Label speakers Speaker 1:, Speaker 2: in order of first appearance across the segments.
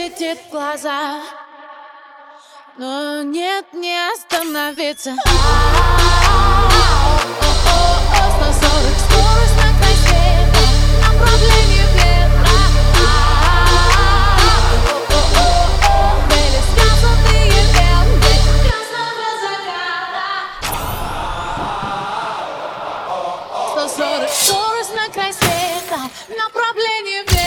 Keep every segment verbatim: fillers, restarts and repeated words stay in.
Speaker 1: летит в глаза, но нет, не остановиться. сто сорок скорость на край света, направление ветра. Были связанные ленты красного заката. сто сорок скорость на край света, направление ветра.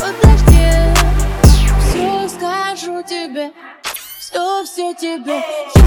Speaker 1: Все, все тебе.